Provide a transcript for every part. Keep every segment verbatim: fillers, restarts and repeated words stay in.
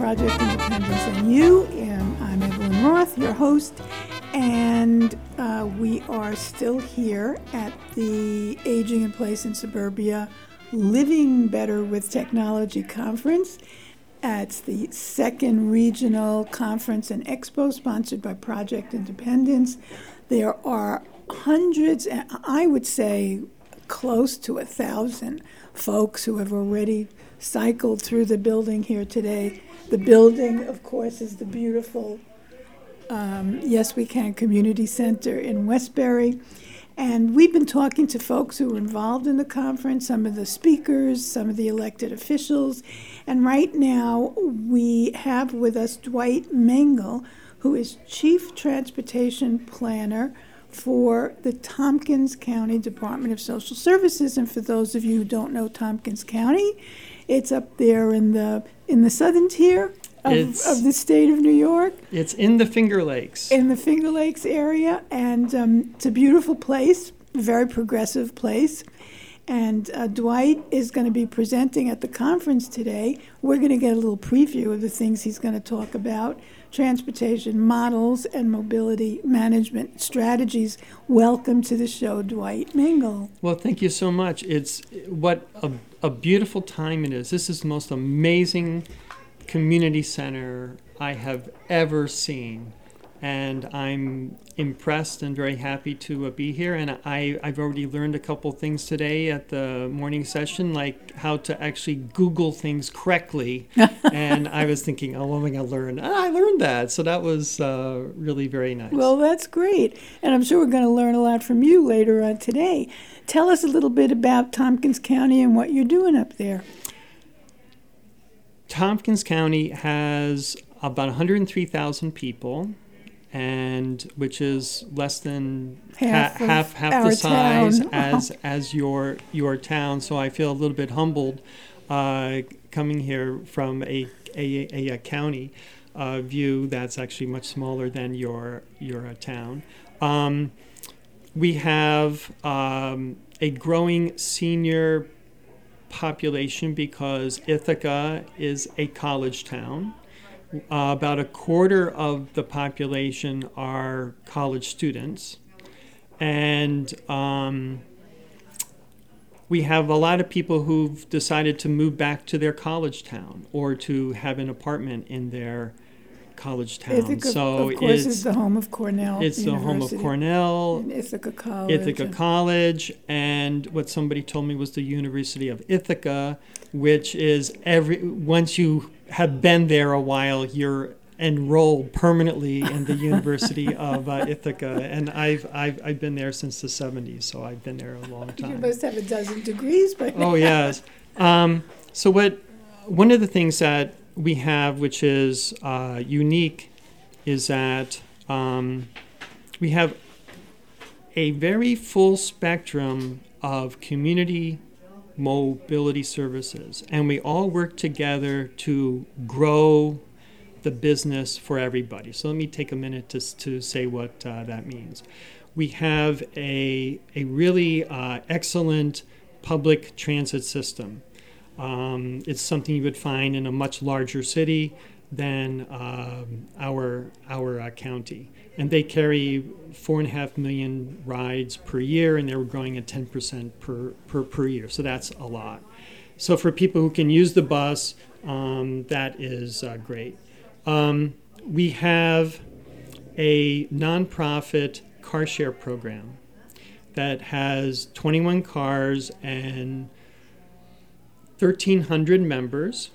Project Independence and You, and I'm Evelyn Roth, your host, and uh, we are still here at the Aging in Place in Suburbia Living Better with Technology Conference. Uh, it's the second regional conference and expo sponsored by Project Independence. There are hundreds, I would say close to a thousand folks who have already cycled through the building here today. The building, of course, is the beautiful um, Yes We Can Community Center in Westbury. And we've been talking to folks who were involved in the conference, some of the speakers, some of the elected officials. And right now we have with us Dwight Mengel, who is Chief Transportation Planner for the Tompkins County Department of Social Services. And for those of you who don't know Tompkins County, it's up there in the in the southern tier of, of the state of New York. It's in the Finger Lakes. In the Finger Lakes area, and um, it's a beautiful place, a very progressive place. And uh, Dwight is going to be presenting at the conference today. We're going to get a little preview of the things he's going to talk about: transportation models and mobility management strategies. Welcome to the show, Dwight Mengel. Well, thank you so much. It's what a, a beautiful time it is. This is the most amazing community center I have ever seen. And I'm impressed and very happy to uh, be here. And I, I've already learned a couple things today at the morning session, like how to actually Google things correctly. And I was thinking, oh, what am I going to learn? And I learned that. So that was uh, really very nice. Well, that's great. And I'm sure we're going to learn a lot from you later on today. Tell us a little bit about Tompkins County and what you're doing up there. Tompkins County has about one hundred three thousand people, and which is less than half ha- half, half our the size town. as as your your town. So I feel a little bit humbled uh, coming here from a a, a, a county uh, view that's actually much smaller than your your uh, town. Um, we have um, a growing senior population because Ithaca is a college town. Uh, about a quarter of the population are college students. And um, we have a lot of people who've decided to move back to their college town or to have an apartment in their college town. Ithaca, so of course, it's, is the home of Cornell It's University, the home of Cornell, and Ithaca College. Ithaca and College, and what somebody told me was the University of Ithaca, which is every once you have been there a while, you're enrolled permanently in the University of uh, Ithaca, and I've, I've I've been there since the seventies, so I've been there a long time. You must have a dozen degrees by now. Oh yes. Um, so what? One of the things that we have, which is uh, unique, is that um, we have a very full spectrum of community mobility services, and we all work together to grow the business for everybody. So let me take a minute to to say what uh, that means. We have a a really uh, excellent public transit system. Um, it's something you would find in a much larger city than um, our our uh, county, and they carry four and a half million rides per year, and they were growing at ten percent per, per per year. So that's a lot. So for people who can use the bus, um, that is uh, great. Um, we have a nonprofit car share program that has twenty-one cars and thirteen hundred members,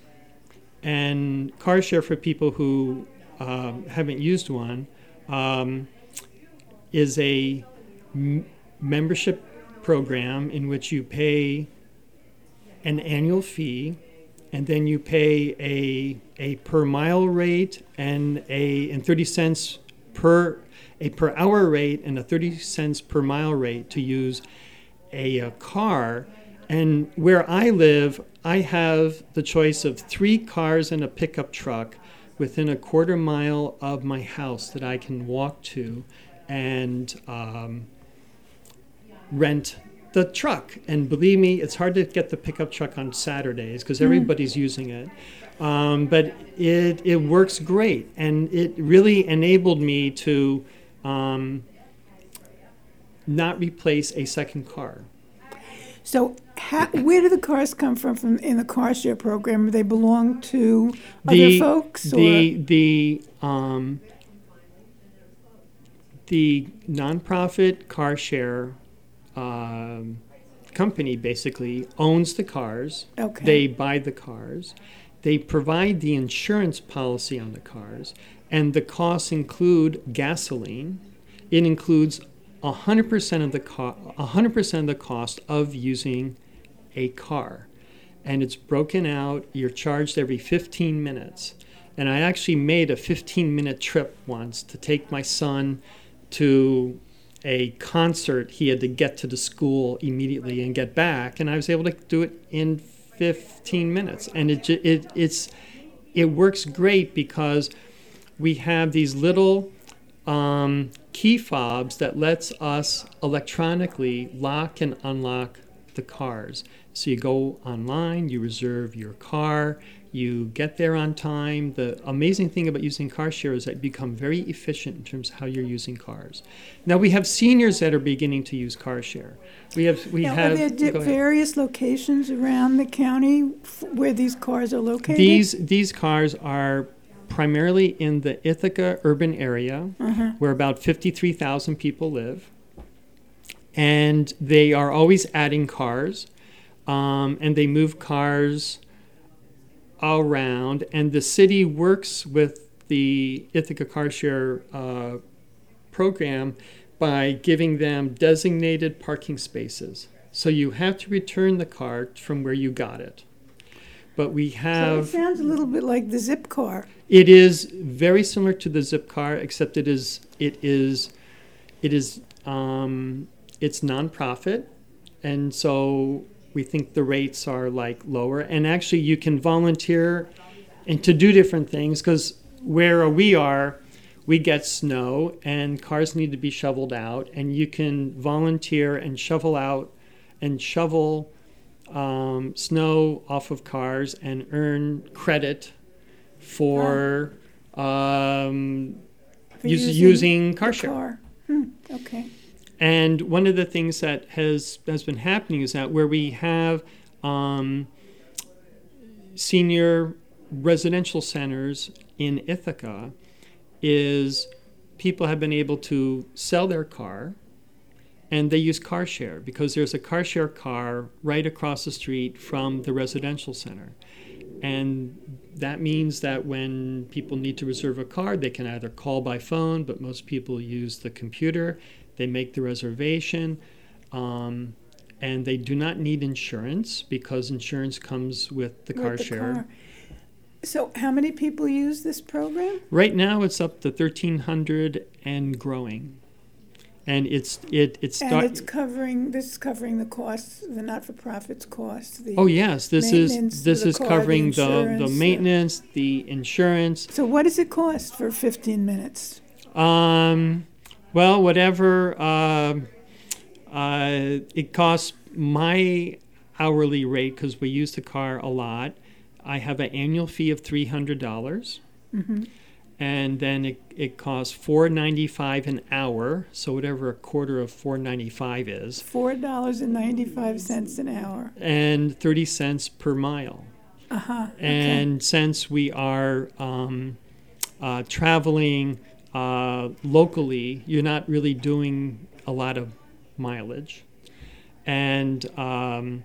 and car share, for people who um, haven't used one, um, is a m- membership program in which you pay an annual fee, and then you pay a a per mile rate and a and thirty cents per a per hour rate and a thirty cents per mile rate to use a, a car. And where I live, I have the choice of three cars and a pickup truck within a quarter mile of my house that I can walk to and um, rent the truck. And believe me, it's hard to get the pickup truck on Saturdays because everybody's mm. using it. Um, but it it works great, and it really enabled me to um, not replace a second car. So how, where do the cars come from, from in the car share program? Do they belong to The, other folks? the, or? the, um, the nonprofit car share um, company basically owns the cars. Okay. They buy the cars. They provide the insurance policy on the cars, and the costs include gasoline. It includes one hundred percent of the co- one hundred percent of the cost of using a car. And it's broken out. You're charged every fifteen minutes. And I actually made a fifteen-minute trip once to take my son to a concert. He had to get to the school immediately and get back, and I was able to do it in fifteen minutes. And it ju- it it's it works great because we have these little um, key fobs that lets us electronically lock and unlock the cars. So you go online, you reserve your car, you get there on time. The amazing thing about using car share is that you become very efficient in terms of how you're using cars. Now we have seniors that are beginning to use car share. We have we Now, have are there di- go ahead. various locations around the county f- where these cars are located? These these cars are primarily in the Ithaca urban area, Uh-huh. where about fifty-three thousand people live. And they are always adding cars, um, and they move cars around. And the city works with the Ithaca Car Share uh, program by giving them designated parking spaces. So you have to return the car from where you got it. But we So have... it sounds a little bit like the Zip car. It is very similar to the Zip car, except it is it is it is um, it's nonprofit, and so we think the rates are like lower. And actually, you can volunteer and to do different things because where we are, we get snow and cars need to be shoveled out, and you can volunteer and shovel out and shovel um, snow off of cars and earn credit for um, For us- using using car the share. car. Hmm, okay. And one of the things that has has been happening is that where we have um, senior residential centers in Ithaca, is people have been able to sell their car, and they use car share because there's a car share car right across the street from the residential center. And that means that when people need to reserve a car, they can either call by phone, but most people use the computer. They make the reservation, um, and they do not need insurance because insurance comes with the With car the share. car. So how many people use this program? Right now, it's up to thirteen hundred and growing, and it's it it's And start. it's covering, this is covering the costs, the not-for-profits costs, the... Oh yes, this maintenance is of this the is car, the covering the the insurance, uh, maintenance, the insurance. So what does it cost for fifteen minutes? Um, well, whatever uh, uh, it costs my hourly rate because we use the car a lot. I have an annual fee of three hundred dollars, Mm-hmm. and then it, it costs four ninety-five an hour. So whatever a quarter of four ninety-five is, four dollars and ninety-five cents an hour. and thirty cents per mile. Uh-huh. Okay. And since we are um, uh, traveling uh, locally, you're not really doing a lot of mileage. And um,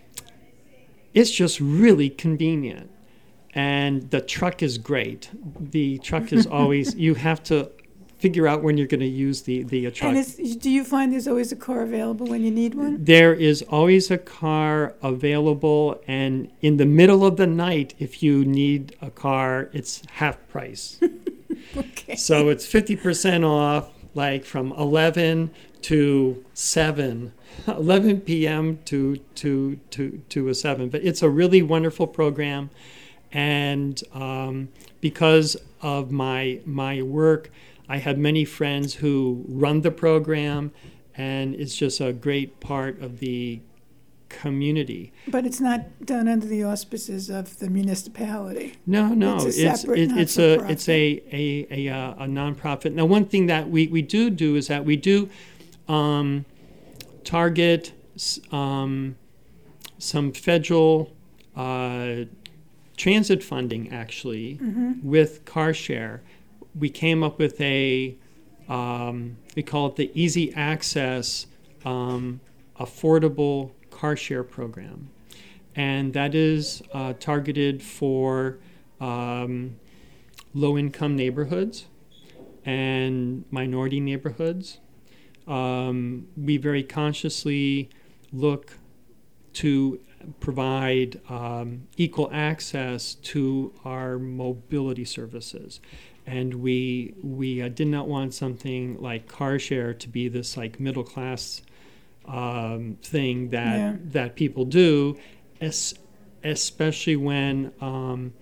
it's just really convenient. And the truck is great. The truck is always, you have to figure out when you're going to use the, the uh, truck. And is, do you find there's always a car available when you need one? There is always a car available, and in the middle of the night, if you need a car, it's half price. Okay. So it's fifty percent off, like from eleven to seven, eleven p.m. to to to to a seven. But it's a really wonderful program, and um, because of my my work, I have many friends who run the program, and it's just a great part of the community. But it's not done under the auspices of the municipality. No, no, It's it's a separate it, it's a not-for-profit. it's a a a, uh, a nonprofit. Now, one thing that we, we do do is that we do um, target s- um, some federal uh, transit funding, actually, Mm-hmm. with CarShare. We came up with a um, we call it the Easy Access um, Affordable CarShare program. And that is uh, targeted for um, low-income neighborhoods and minority neighborhoods. Um, we very consciously look to provide um, equal access to our mobility services. And we we uh, did not want something like CarShare to be this like middle-class um, thing that Yeah. that people do. Es- especially when um,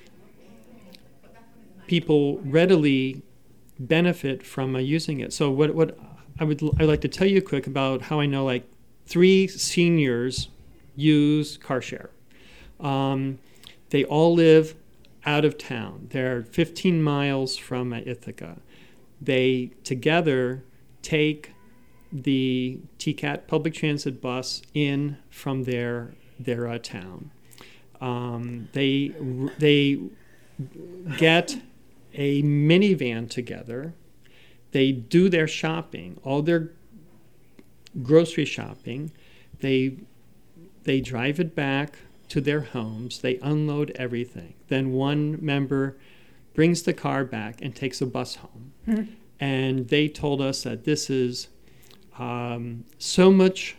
people readily benefit from uh, using it. So what what I would I'd like to tell you quick about how I know like three seniors use CarShare. Um, they all live out of town. They're fifteen miles from uh, Ithaca. They together take the T CAT public transit bus in from their their uh, town. Um, they they get a minivan together. They do their shopping, all their grocery shopping. They they drive it back to their homes. They unload everything. Then one member brings the car back and takes a bus home. Mm-hmm. And they told us that this is um, so much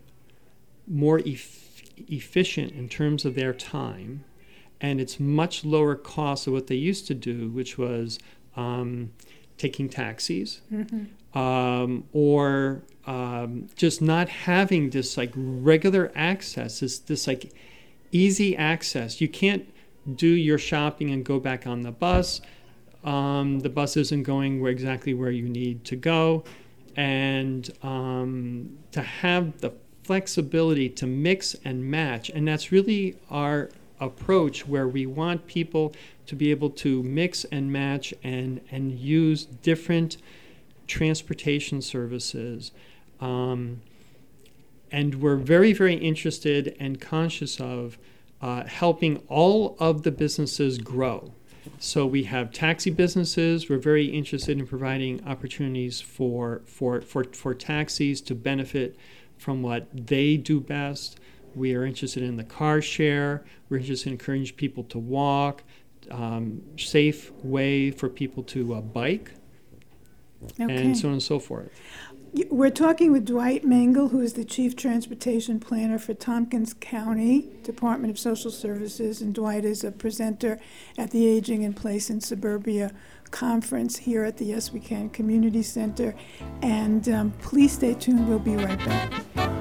more eff- efficient in terms of their time, and it's much lower cost of what they used to do, which was um, taking taxis Mm-hmm. um, or um, just not having this like regular access, this, this like easy access. You can't do your shopping and go back on the bus. Um, the bus isn't going where exactly where you need to go. And um, to have the flexibility to mix and match. And that's really our approach, where we want people to be able to mix and match and, and use different transportation services. Um, and we're very, very interested and conscious of uh, helping all of the businesses grow. So we have taxi businesses. We're very interested in providing opportunities for, for, for, for taxis to benefit from what they do best. We are interested in the car share. We're interested in encouraging people to walk, um, safe way for people to uh, bike, Okay. and so on and so forth. We're talking with Dwight Mangle, who is the Chief Transportation Planner for Tompkins County Department of Social Services, and Dwight is a presenter at the Aging in Place in Suburbia conference here at the Yes We Can Community Center. And um, please stay tuned. We'll be right back.